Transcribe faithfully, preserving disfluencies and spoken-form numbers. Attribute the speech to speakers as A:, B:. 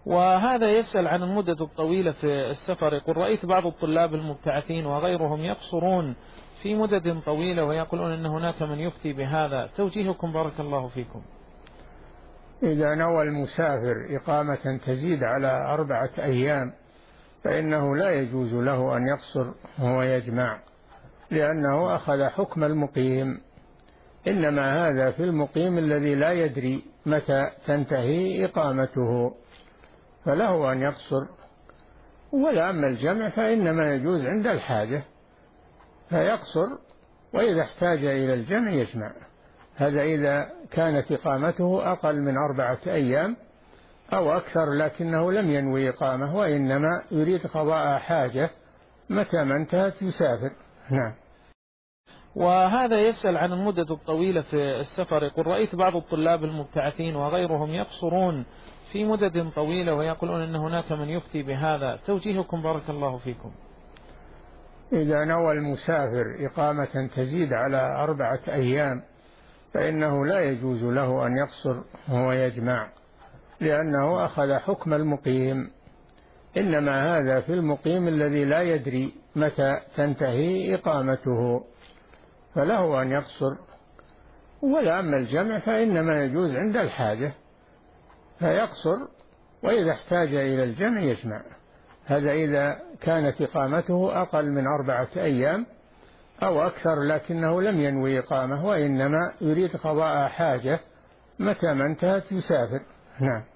A: وهذا يسأل عن المدة الطويلة في السفر. يقول: رأيت بعض الطلاب المبتعثين وغيرهم يقصرون في مدد طويلة ويقولون أن هناك من يفتي بهذا، توجيهكم بارك الله فيكم.
B: إذا نوى المسافر إقامة تزيد على أربعة أيام فإنه لا يجوز له أن يقصر وهو يجمع، لأنه أخذ حكم المقيم. إنما هذا في المقيم الذي لا يدري متى تنتهي إقامته، فله أن يقصر. ولا أما الجمع فإنما يجوز عند الحاجة فيقصر، وإذا احتاج إلى الجمع يجمع. هذا إذا كانت إقامته أقل من أربعة أيام أو أكثر، لكنه لم ينوي إقامة وإنما يريد قضاء حاجة، متى ما انتهت يسافر. نعم.
A: وهذا يسأل عن المدة الطويلة في السفر. يقول: رأيت بعض الطلاب المبتعثين وغيرهم يقصرون في مدد طويلة ويقولون أن هناك من يفتي بهذا، توجيهكم بارك الله فيكم.
B: إذا نوى المسافر إقامة تزيد على أربعة أيام فإنه لا يجوز له أن يقصر وهو يجمع، لأنه أخذ حكم المقيم. إنما هذا في المقيم الذي لا يدري متى تنتهي إقامته، فله أن يقصر. ولا أما الجمع فإنما يجوز عند الحاجة فيقصر، وإذا احتاج إلى الجمع يجمع. هذا إذا كانت إقامته أقل من أربعة أيام أو أكثر، لكنه لم ينوي إقامة وإنما يريد قضاء حاجة، متى ما انتهت يسافر. نعم.